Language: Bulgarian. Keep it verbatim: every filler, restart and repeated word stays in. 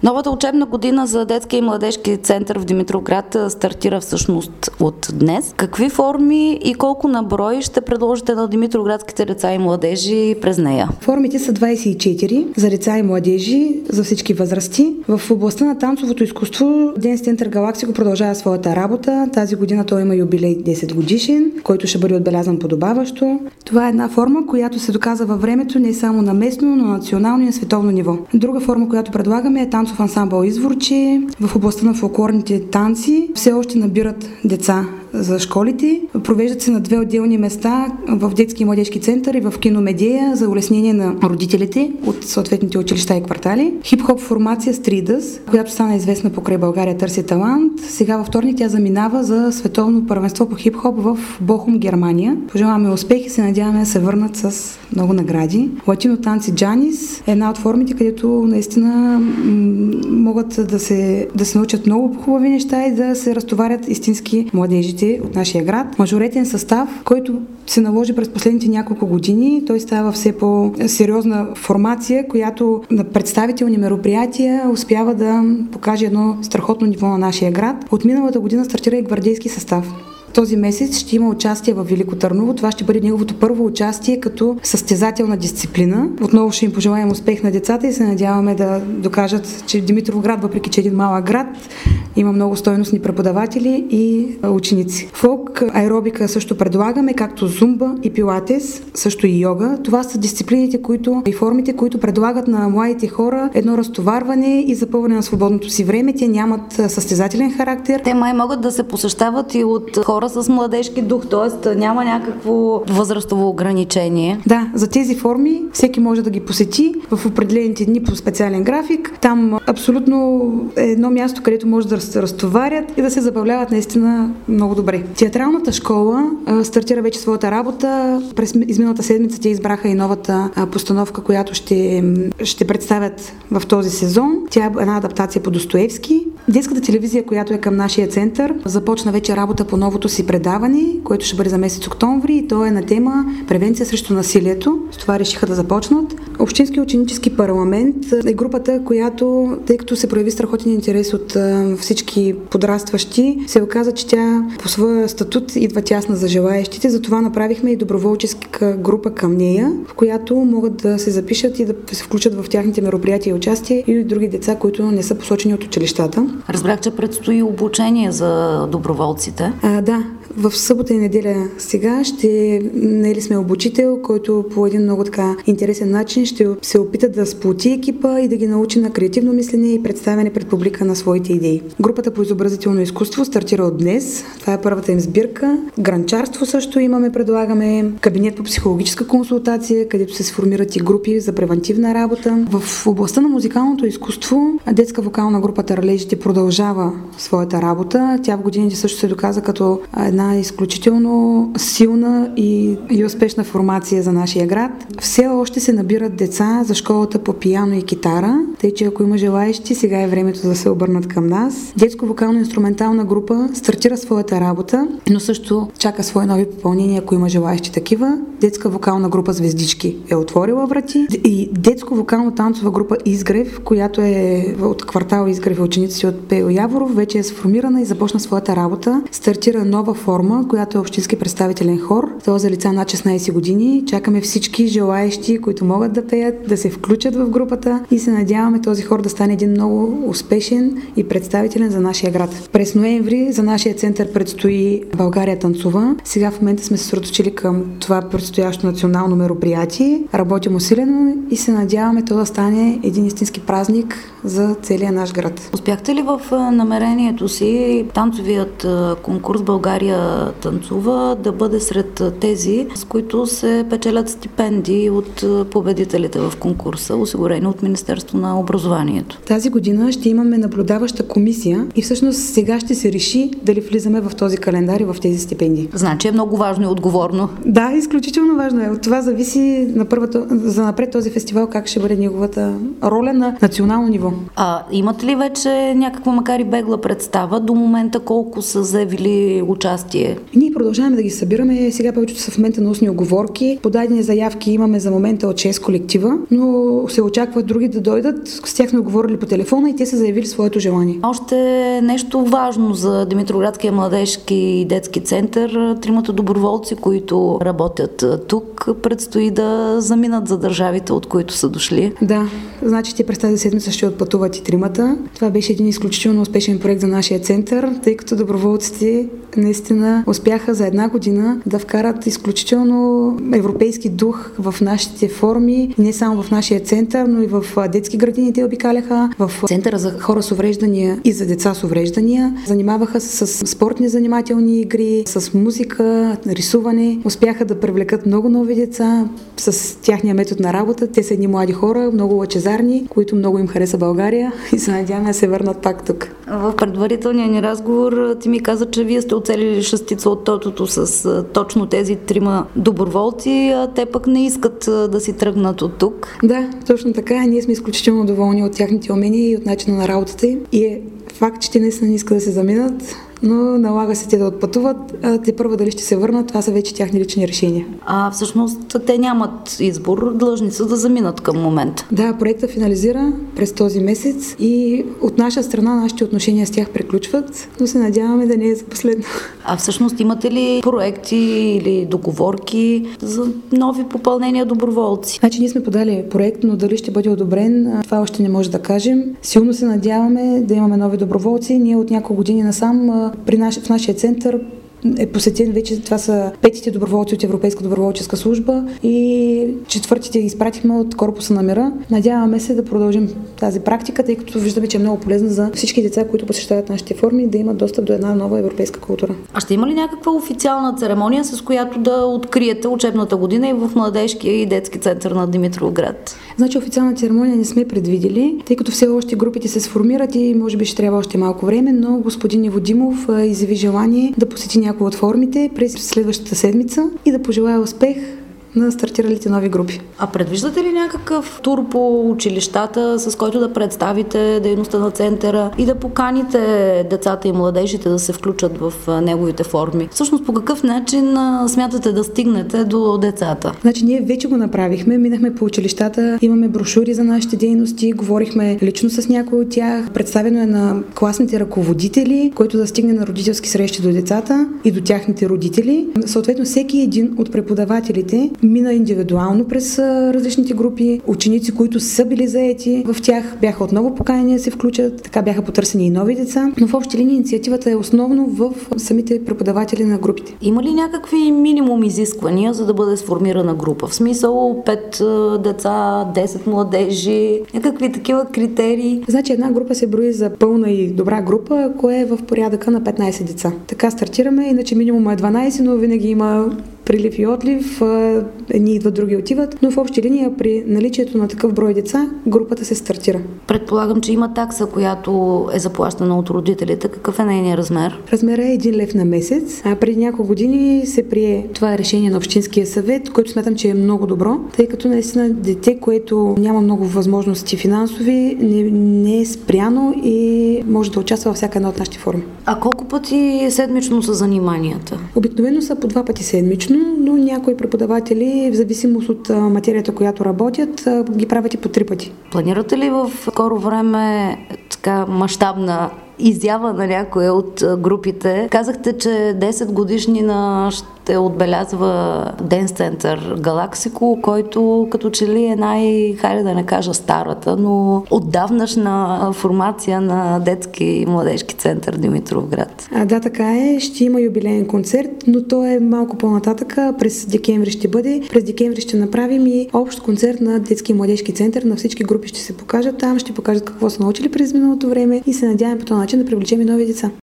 Новата учебна година за детски и младежки център в Димитровград стартира всъщност от днес. Какви форми и колко на брой ще предложите на димитровградските деца и младежи през нея? Формите са двадесет и четири за деца и младежи за всички възрасти. В областта на танцовото изкуство Денс Център Галаксико продължава своята работа. Тази година той има юбилей десет годишен, който ще бъде отбелязан подобаващо. Това е една форма, която се доказа във времето не само на местно, но национално и на световно ниво. Друга форма, която предлагаме е танцов ансамбъл Изворче. В областта на фолклорните танци все още набират деца за школите. Провеждат се на две отделни места в детски и младежки център и в киномедия за улеснение на родителите от съответните училища и квартали. Хип-хоп формация Стридъс, която стана известна покрай България търси талант. Сега във вторник тя заминава за световно първенство по хип-хоп в Бохум, Германия. Пожелаваме успех и се надяваме да се върнат с много награди. Латино танци Джанис е една от формите, където наистина м- могат да се, да се научат много хубави неща и да се разтоварят истински младежите от нашия град. Мажоретен състав, който се наложи през последните няколко години. Той става все по-сериозна формация, която на представителни мероприятия успява да покаже едно страхотно ниво на нашия град. От миналата година стартира и гвардейски състав. Този месец ще има участие в Велико Търново. Това ще бъде неговото първо участие като състезателна дисциплина. Отново ще им пожелаем успех на децата и се надяваме да докажат, че Димитровград, въпреки че е един малък град, има много стойностни преподаватели и ученици. Фолк аеробика също предлагаме, както зумба и пилатес, също и йога. Това са дисциплините, които и формите, които предлагат на младите хора едно разтоварване и запълване на свободното си време. Те нямат състезателен характер. Те май могат да се посещават и от хора с младежки дух, т.е. няма някакво възрастово ограничение. Да, за тези форми всеки може да ги посети в определените дни по специален график. Там абсолютно е едно място, където може да се разтоварят и да се забавляват наистина много добре. Театралната школа а, стартира вече своята работа. През изминалата седмица те избраха и новата а, постановка, която ще, ще представят в този сезон. Тя е една адаптация по Достоевски. Детската телевизия, която е към нашия център, започна вече работа по новото си предаване, което ще бъде за месец октомври и то е на тема превенция срещу насилието. С това решиха да започнат. Общински ученически парламент е групата, която, тъй като се прояви страхотен интерес от а, всички подрастващи, се оказа, че тя по своя статут идва тясна за желаещите. Затова направихме и доброволческа група към нея, в която могат да се запишат и да се включат в тяхните мероприятия и участие и други деца, които не са посочени от училищата. Разбрах, че предстои обучение за доброволците. А, да. В събота и неделя сега ще наели сме обучител, който по един много така интересен начин ще се опита да сплоти екипа и да ги научи на креативно мислене и представяне пред публика на своите идеи. Групата по изобразително изкуство стартира от днес. Това е първата им сбирка. Гранчарство също имаме, предлагаме. Кабинет по психологическа консултация, където се сформират и групи за превантивна работа. В областта на музикалното изкуство детска вокална група Търлежите продължава своята работа. Тя в годините също се доказа като една изключително силна и, и успешна формация за нашия град. Все още се набират деца за школата по пиано и китара, тъй че ако има желаещи, сега е времето да се обърнат към нас. Детско-вокално-инструментална група стартира своята работа, но също чака свои нови попълнения, ако има желаещи такива. Детска вокална група Звездички е отворила врати и детско-вокално-танцова група Изгрев, която е от квартал Изгрев, ученици от Пейо Яворов, вече е сформирана и започна своята работа. Стартира нова форма, която е общински представителен хор. Това е за лица над шестнадесет години. Чакаме всички желаещи, които могат да пеят, да се включат в групата и се надяваме този хор да стане един много успешен и представителен за нашия град. През ноември за нашия център предстои България танцува. Сега в момента сме се съсредоточили към това предстоящо национално мероприятие. Работим усилено и се надяваме то да стане един истински празник за целия наш град. Успяхте ли в намерението си танцовият конкурс България танцува да бъде сред тези, с които се печелят стипендии от победителите в конкурса, осигурени от Министерство на образованието? Тази година ще имаме наблюдаваща комисия и всъщност сега ще се реши дали влизаме в този календар и в тези стипендии. Значи е много важно и отговорно. Да, изключително важно е. От това зависи на първата, за напред този фестивал как ще бъде неговата роля на национално ниво. А имате ли вече някаква, макар и бегла представа, до момента колко са заявили участие участие? Ние продължаваме да ги събираме. Сега повечето са в момента на устни уговорки. Подадени заявки имаме за момента от шест колектива, но се очакват други да дойдат. С тях сме говорили по телефона и те са заявили своето желание. Още нещо важно за Димитровградския младежки и детски център. Тримата доброволци, които работят тук, предстои да заминат за държавите, от които са дошли. Да, значи те през тази седмица ще отпътуват и тримата. Това беше един изключително успешен проект за нашия център, тъй като доброволците наистина успяха за една година да вкарат изключително европейски дух в нашите форми, не само в нашия център, но и в детски градини те обикаляха, в центъра за хора с увреждания и за деца с увреждания. Занимаваха се с спортни занимателни игри, с музика, рисуване. Успяха да привлекат много нови деца с тяхния метод на работа. Те са едни млади хора, много лъчезарни, които много им хареса България и се надяваме да се върнат пак тук. В предварителния ни разговор ти ми каза, че вие сте оцелили шестица от тотото с точно тези трима доброволци, а те пък не искат да си тръгнат от тук. Да, точно така. Ние сме изключително доволни от тяхните умения и от начина на работата им. И е факт, че те наистина не искат да се заминат, но налага се те да отпътуват. А те първо дали ще се върнат, това са вече тяхни лични решения. А всъщност те нямат избор, длъжни са да заминат към момента. Да, проектът финализира през този месец и от наша страна нашите отношения с тях приключват, но се надяваме да не е за последно. А всъщност имате ли проекти или договорки за нови попълнения доброволци? Значи ние сме подали проект, но дали ще бъде одобрен, това още не може да кажем. Силно се надяваме да имаме нови доброволци. Ние от няколко години насам при наш, в нашия център е посетен вече, това са петите доброволци от Европейска доброволческа служба и четвъртите изпратихме от Корпуса на мира. Надяваме се да продължим тази практика, тъй като виждаме, че е много полезна за всички деца, които посещават нашите форми, да имат достъп до една нова европейска култура. А ще има ли някаква официална церемония, с която да откриете учебната година и в младежкия и детски център на Димитровград? Значи официална церемония не сме предвидели, тъй като все още групите се сформират и може би ще трябва още малко време, но господин Иво Димов изяви желание да посети някои от формите през следващата седмица и да пожелая успех на стартиралите нови групи. А предвиждате ли някакъв тур по училищата, с който да представите дейността на центъра и да поканите децата и младежите да се включат в неговите форми? Всъщност по какъв начин смятате да стигнете до децата? Значи ние вече го направихме, минахме по училищата, имаме брошури за нашите дейности, говорихме лично с някои от тях, представено е на класните ръководители, който да стигне на родителски срещи до децата и до тяхните родители. Съответно всеки един от преподавателите мина индивидуално през различните групи. Ученици, които са били заети в тях, бяха отново поканени да се включат. Така бяха потърсени и нови деца. Но в общи линии инициативата е основно в самите преподаватели на групите. Има ли някакви минимум изисквания, за да бъде сформирана група? В смисъл пет деца, десет младежи, някакви такива критерии? Значи една група се брои за пълна и добра група, ако е в порядъка на петнайсет деца. Така стартираме, иначе минимум е дванайсет, но винаги има прилив и отлив, едни идват, други отиват, но в общи линии при наличието на такъв брой деца, групата се стартира. Предполагам, че има такса, която е заплащана от родителите. Какъв е нейният размер? Размерът е един лев на месец, а преди няколко години се прие това е решение на Общинския съвет, което смятам, че е много добро, тъй като наистина дете, което няма много възможности финансови, не, не е спряно и може да участва във всяка една от нашите форми. А колко пъти седмично са заниманията? Обикновено са по два пъти седмично, но някои преподаватели, в зависимост от материята, която работят, ги правят и по три пъти. Планирате ли в скоро време така мащабна изява на някоя от групите? Казахте, че десет годишнина ще отбелязва Денс център Галаксико, който като че ли е най, хайде да не кажа старата, но отдавнашна формация на детски и младежки център Димитровград. А, да, така е. Ще има юбилеен концерт, но то е малко по-нататъка. През декември ще бъде. През декември ще направим и общ концерт на детски и младежки център. На всички групи ще се покажат там, ще покажат какво са научили през миналото време и се надяваме по този начин да привлечем и нови деца.